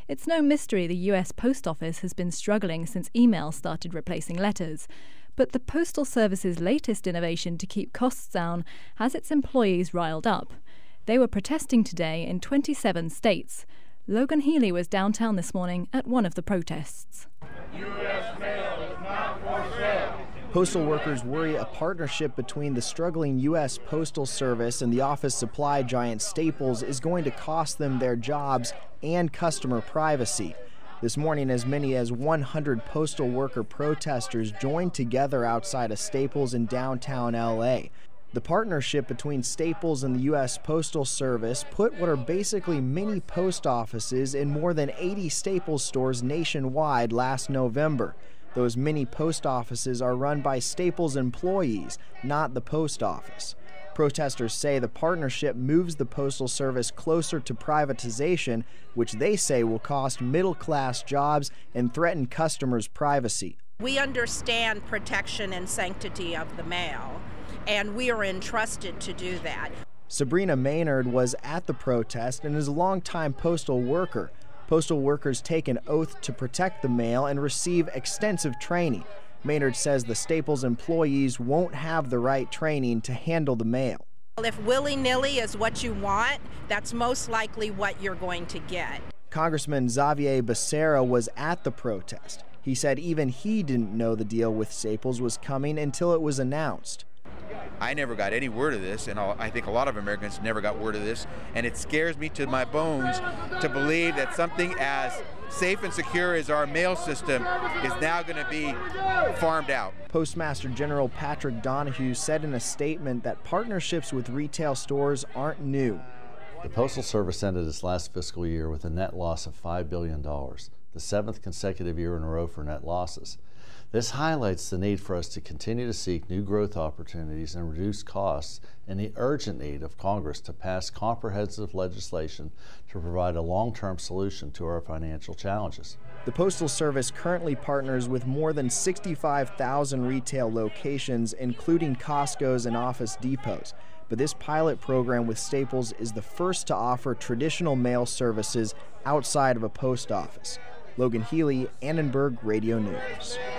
It's no mystery the US Post Office has been struggling since email started replacing letters. But the Postal Service's latest innovation to keep costs down has its employees riled up. They were protesting today in 27 states. Logan Healy was downtown this morning at one of the protests. U.S. mail is not for sale. Postal workers worry a partnership between the struggling U.S. Postal Service and the office supply giant Staples is going to cost them their jobs and customer privacy. This morning, as many as 100 postal worker protesters joined together outside of Staples in downtown L.A. The partnership between Staples and the U.S. Postal Service put what are basically mini post offices in more than 80 Staples stores nationwide last November. Those mini post offices are run by Staples employees, not the post office. Protesters say the partnership moves the Postal Service closer to privatization, which they say will cost middle-class jobs and threaten customers' privacy. We understand protection and sanctity of the mail, and we are entrusted to do that. Sabrina Maynard was at the protest and is a longtime postal worker. Postal workers take an oath to protect the mail and receive extensive training. Maynard says the Staples employees won't have the right training to handle the mail. If willy-nilly is what you want, that's most likely what you're going to get. Congressman Xavier Becerra was at the protest. He said even he didn't know the deal with Staples was coming until it was announced. I never got any word of this, and I think a lot of Americans never got word of this, and it scares me to my bones to believe that something as safe and secure as our mail system is now going to be farmed out. Postmaster General Patrick Donahue said in a statement that partnerships with retail stores aren't new. The Postal Service ended its last fiscal year with a net loss of $5 billion, the 7th consecutive year in a row for net losses. This highlights the need for us to continue to seek new growth opportunities and reduce costs, and the urgent need of Congress to pass comprehensive legislation to provide a long-term solution to our financial challenges. The Postal Service currently partners with more than 65,000 retail locations, including Costco's and Office Depots. But this pilot program with Staples is the first to offer traditional mail services outside of a post office. Logan Healy, Annenberg Radio News.